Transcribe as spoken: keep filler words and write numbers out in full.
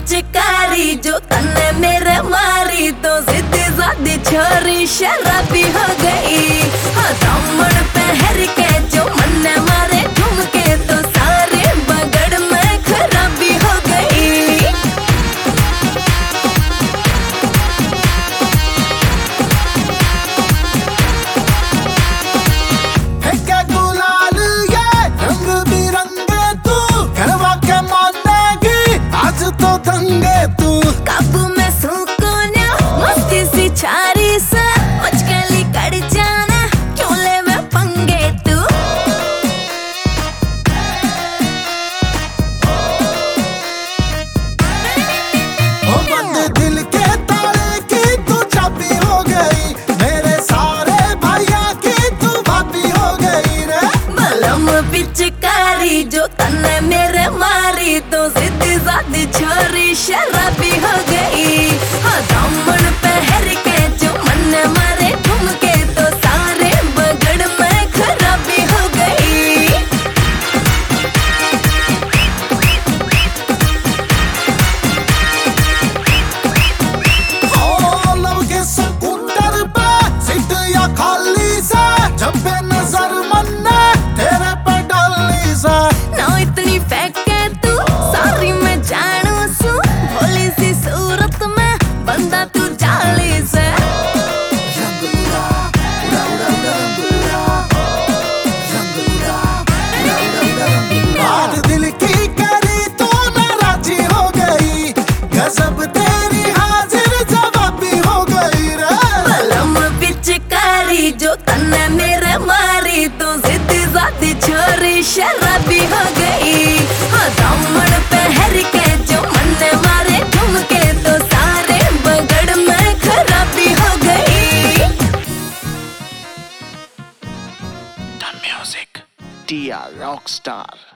पिचकारी जो तन्ने मेरे मारी तो सीधी सादी छोरी शराबी हो गई। हाँ दामन पहर के जो मन मारे झुमके तो सारे बगड़ में खराबी हो गई। तो दंगे तू काबू में सुकून्या मस्ती सी छारी से मुझकली कड़ जाना चोले में पंगे तू। ओ बंद दिल के ताले की तू चाबी हो गई, मेरे सारे भैया की तू भाभी हो गई रे। बलम पिचकारी जो तन्ने मेरे मारी तो सीधी सादी छोरी शराबी हो गई। हाँ दामन पहर के जो मन मारे झुमके तो सारे बगड़ में खराबी हो गई। ओ लव के स्कूटर पे सीट या खाली से जब पे नजर मन्ने तेरे पे डाली से ना इतनी फेंके तू सारी मैं जानू सू भोली सी सूरत में बंदा तू जाली से। बात दिल की करी तो नाराजी हो गई, गजब तेरी हाजिर जवाबी हो गई रे। बलम पिचकारी जो तन्ने मेरे मारी तो सीधी सादी छोरी शराबी हो गई। हाँ दामन पहर के जो मन मारे झुमके तो सारे बगड़ में खराबी हो गई। Done music. Tia Rockstar.